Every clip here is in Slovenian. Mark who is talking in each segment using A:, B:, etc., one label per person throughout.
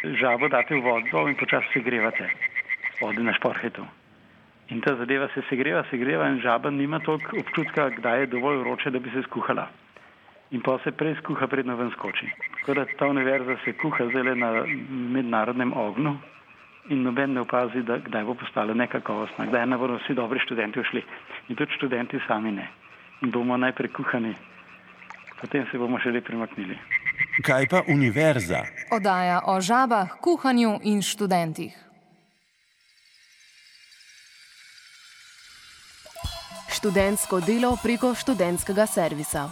A: Žabo date v vodo in počasi segrevate vode na šporhetu. In ta zadeva se segreva in žaba nima toliko občutka, kdaj je dovolj vroče, da bi se skuhala. In pa se prej skuha, predno ven skoči. Tako da ta univerza se kuha zdaj na mednarodnem ognju in noben ne opazi, da kdaj bo postala nekakovostna, kdaj ne bodo vsi dobri študenti ušli. In tudi študenti sami ne. In bomo najprej kuhani, potem se bomo šele premaknili.
B: Kaj pa univerza?
C: Oddaja o žabah, kuhanju in študentih. Študentsko delo preko študentskega servisa.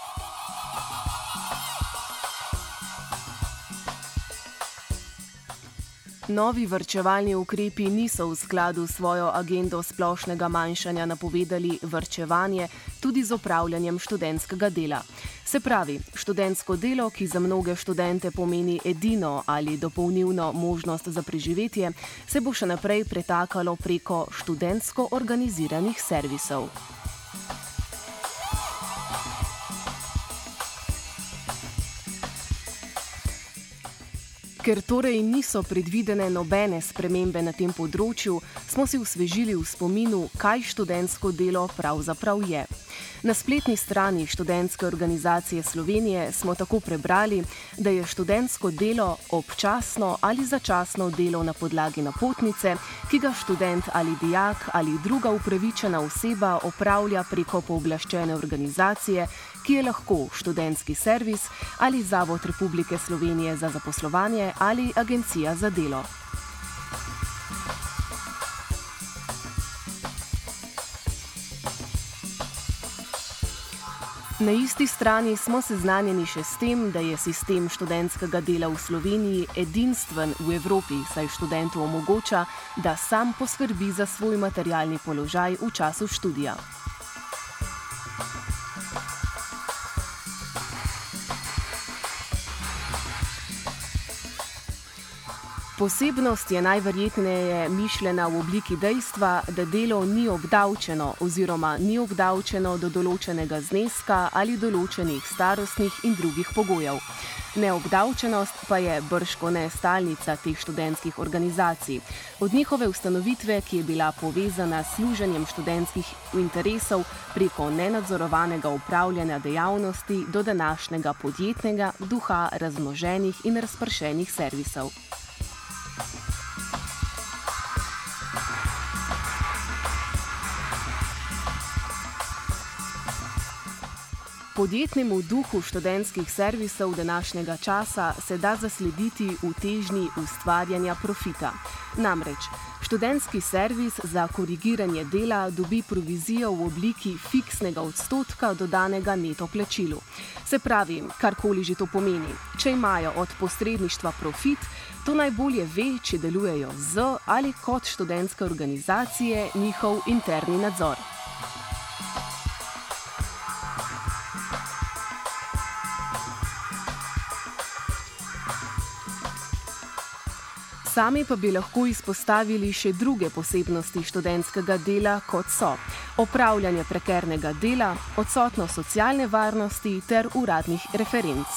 C: Novi varčevalni ukrepi niso v skladu s svojo agendo splošnega manjšanja napovedali varčevanje tudi z opravljanjem študentskega dela. Se pravi, študentsko delo, ki za mnoge študente pomeni edino ali dopolnilno možnost za preživetje, se bo še naprej pretakalo preko študentsko organiziranih servisov. Ker torej niso predvidene nobene spremembe na tem področju, smo si osvežili v spominu, kaj študentsko delo pravzaprav je. Na spletni strani Študentske organizacije Slovenije smo tako prebrali, da je študentsko delo občasno ali začasno delo na podlagi napotnice, ki ga študent ali dijak ali druga upravičena oseba opravlja preko pooblaščene organizacije, ki je lahko študentski servis ali Zavod Republike Slovenije za zaposlovanje ali Agencija za delo. Na isti strani smo seznanjeni še s tem, da je sistem študentskega dela v Sloveniji edinstven v Evropi, saj študentu omogoča, da sam poskrbi za svoj materialni položaj v času študija. Posebnost je najverjetneje mišljena v obliki dejstva, da delo ni obdavčeno oziroma ni obdavčeno do določenega zneska ali določenih starostnih in drugih pogojev. Neobdavčenost pa je bržkone stalnica teh študentskih organizacij. Od njihove ustanovitve, ki je bila povezana s služenjem študentskih interesov preko nenadzorovanega upravljanja dejavnosti do današnjega podjetnega duha razmnoženih in razpršenih servisov. Podjetnemu duhu študentskih servisov današnjega časa se da zaslediti v težnji ustvarjanja profita. Namreč, študentski servis za korigiranje dela dobi provizijo v obliki fiksnega odstotka dodanega neto plačilu. Se pravi, karkoli že to pomeni. Če imajo od posredništva profit, to najbolje ve, če delujejo z ali kot študentske organizacije njihov interni nadzor. Sami pa bi lahko izpostavili še druge posebnosti študentskega dela, kot so opravljanje prekernega dela, odsotnost socialne varnosti ter uradnih referenc.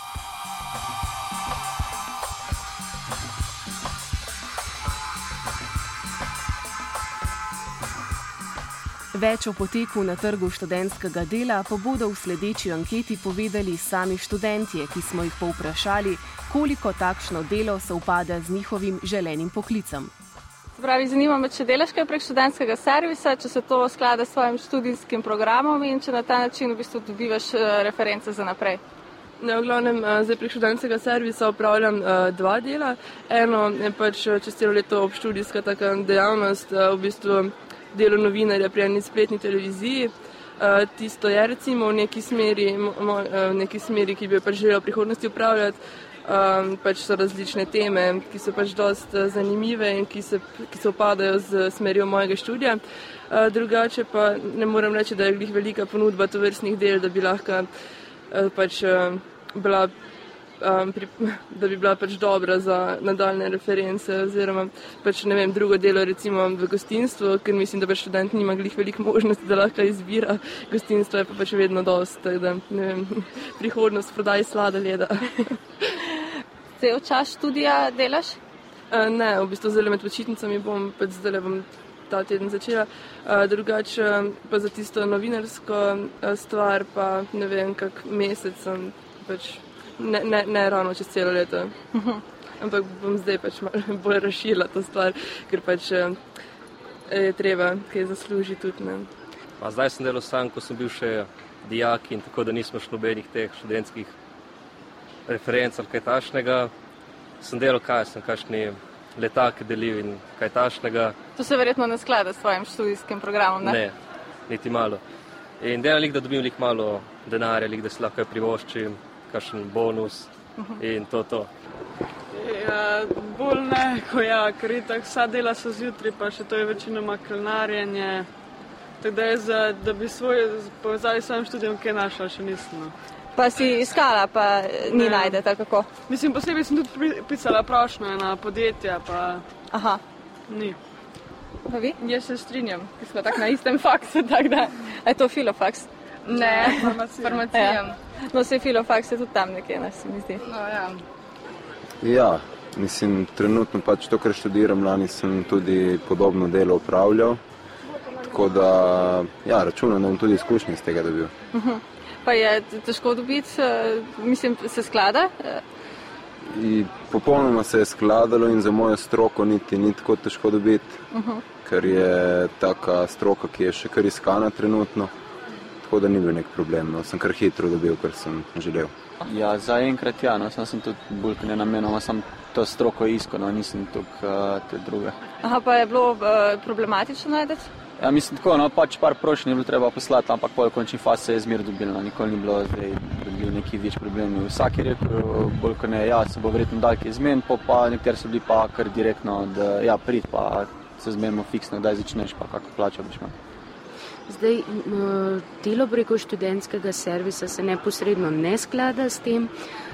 C: Več o poteku na trgu študentskega dela pa bodo v sledeči anketi povedali sami študentje, ki smo jih povprašali, koliko takšno delo sovpada z njihovim želenim poklicem.
D: Pravi, zanima me, če delaš kaj prek študentskega servisa, če se to sklada s svojim študijskim programom in če na ta način v bistvu dobivaš reference za naprej.
E: Ne, v glavnem, zdaj prek študentskega servisa opravljam dva dela. Eno je pač čez celo leto obštudijska taka dejavnost, v bistvu delo novinarja pri eni spletni televiziji. Tisto je recimo v neki smeri, ki bi jo pač želel v prihodnosti upravljati. Pač so različne teme, ki so pač dosti zanimive in ki se opadajo z smerjo mojega študija. Drugače pa ne moram reči, da je glih velika ponudba tovrstnih del, da bi lahko pač bila da bi bila pač dobra za nadaljne reference oziroma pač ne vem, drugo delo recimo v gostinstvu, ker mislim, da pač študent nima glih veliko možnosti, da lahko izbira. Gostinstvo je pa pač vedno dosti, tako da ne vem, prihodnost prodaji sladoleda.
D: cel čas študija delaš?
E: Ne, v bistvu zdaj med počitnicami bom ta teden začela, drugače pa za tisto novinarsko stvar pa ne vem, kak mesec sem pač ne ravno čez celo leto. Ampak bom zdaj pač malo bolj razširila to stvar, ker pač je treba kaj zaslužiti tudi. Ne.
F: Pa zdaj sem delal sam, ko sem bil še dijak in tako, da nismo še nobenih teh študentskih referenc ali kaj tašnega. Sem delal kakšni letake delil in kaj tašnega.
D: To se verjetno ne sklada s tvojim študijskim programom, ne?
F: Ne, niti malo. In delam da dobim malo denarja, da si lahko privoščim, kakšen bonus in to.
G: Ja, bolj ne, ker itak vsa dela so zjutraj, pa še to je večinoma kelnarjenje. Tako da bi povezali s svojim študijom kaj našla, še nisem.
D: Pa si iskala, pa ni najdete, kako?
G: Mislim, posebej sem tudi pisala prošnjo na podjetja, pa ni.
D: Pa vi?
H: Jaz se strinjam, ki smo tako na istem faksu, tako da.
D: A je to filofaks?
H: Ne, farmacija.
D: Ja. No, se filofaks je tudi tam nekje, se mi zdi.
H: No, ja.
I: Ja, mislim, trenutno pač to, kar študiram, lani sem tudi podobno delo opravljal, tako da, ja, računam, da bom tudi izkušnje iz tega dobil.
D: Pa je težko dobiti, mislim, se sklada?
I: Popolnoma se je skladalo in za mojo stroko ni tako težko dobiti, ker je taka stroka, ki je še kar iskana trenutno, tako da ni bil nek problem, no, sem kar hitro dobil, kar sem želel.
J: Ja, zaenkrat ja, no, sem tudi bolj namenoma, sem to stroko iskal, no, nisem tukaj te druge.
D: Pa je bilo problematično najdeti?
J: Ja, mislim tako, no, pač par prošenj je bilo treba poslati, ampak pol končni faz se je zmer dobilo, no, nikoli ni bilo zdaj, da bi bili neki več problemi. Vsak je rekel, bolj ko ne, ja, se bo verjetno dal kaj zmen, pa nekateri so bili pa kar direktno, da ja, prid, pa se zmenimo fiksno, kdaj začneš, pa kako plačo boš imel.
K: Zdaj, delo preko študentskega servisa se neposredno ne sklada s tem.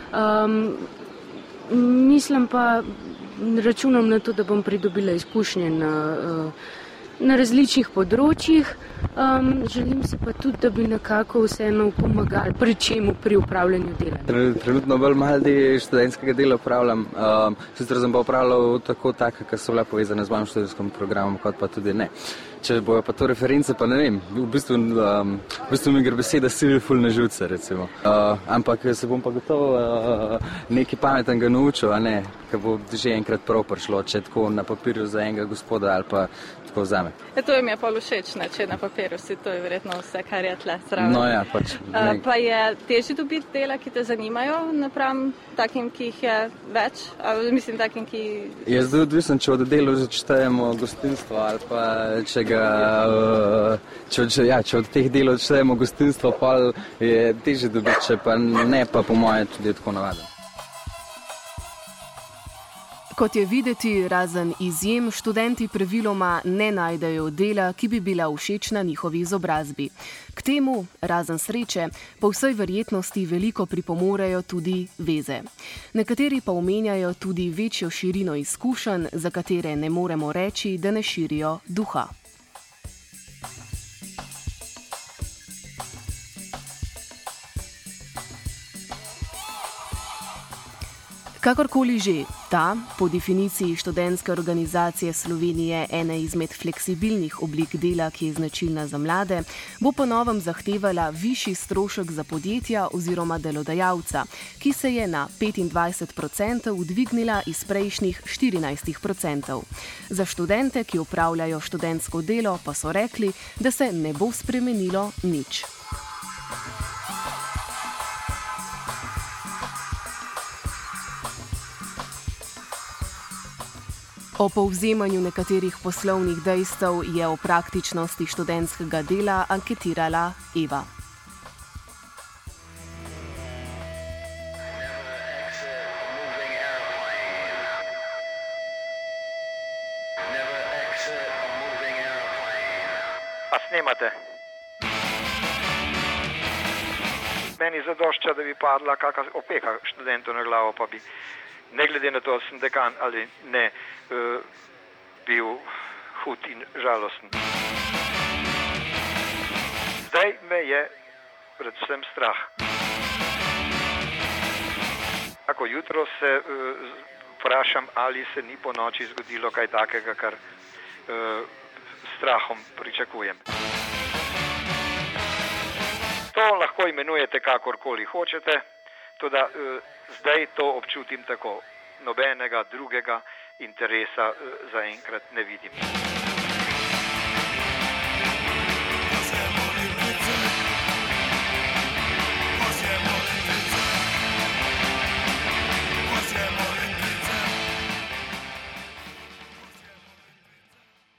K: Mislim pa, računam na to, da bom pridobila izkušnje na različnih področjih. Želim si pa tudi, da bi nekako vseeno pomagali pri čemu pri upravljanju dela.
L: Trenutno bolj malo študentskega dela upravljam. Sicer sem pa upravljal tako, ki so bile povezane z mojim študijskim programom, kot pa tudi ne. Če bojo pa to reference, pa ne vem, v bistvu mi gre beseda sili ful na živce, recimo. Ampak se bom pa gotovo nekaj pametnega naučil, a ne, ker bo že enkrat prav prišlo, če tako na papirju za enega gospoda ali pa tako vzame.
D: To jim je pa všeč, če na papirju si, to je verjetno vse, kar je tle zraven.
L: No ja, pač.
D: Pa je težje dobiti dela, ki te zanimajo, napram takim, ki jih je več? Mislim, takim, ki...
L: Je zdaj odvisen, če od delu začtejemo gostinstvo ali pa če od teh delov odštejemo gostinstvo, pa je težje dobiti, če pa ne, pa po moje tudi tako navaden.
C: Kot je videti, razen izjem, študenti praviloma ne najdejo dela, ki bi bila všečna njihovi izobrazbi. K temu, razen sreče, po vsej verjetnosti veliko pripomorejo tudi veze. Nekateri pa omenjajo tudi večjo širino izkušenj, za katere ne moremo reči, da ne širijo duha. Kakorkoli že, ta, po definiciji Študentske organizacije Slovenije ena izmed fleksibilnih oblik dela, ki je značilna za mlade, bo po novem zahtevala višji strošek za podjetja oziroma delodajalca, ki se je na 25% dvignila iz prejšnjih 14%. Za študente, ki opravljajo študentsko delo, pa so rekli, da se ne bo spremenilo nič. O povzemanju nekaterih poslovnih dejstev je o praktičnosti študentskega dela anketirala Eva.
M: A snemate? Meni zadošča, da bi padla kakšna opeka študentov na glavo, pa bi ne glede na to, ali sem dekan ali ne, bil hud in žalosten. Zdaj me je predvsem strah. A vsako jutro se vprašam, ali se ni po noči zgodilo kaj takega, kar strahom pričakujem. To lahko imenujete kakorkoli hočete, tudi zdaj to občutim tako. Nobenega drugega interesa zaenkrat ne vidim.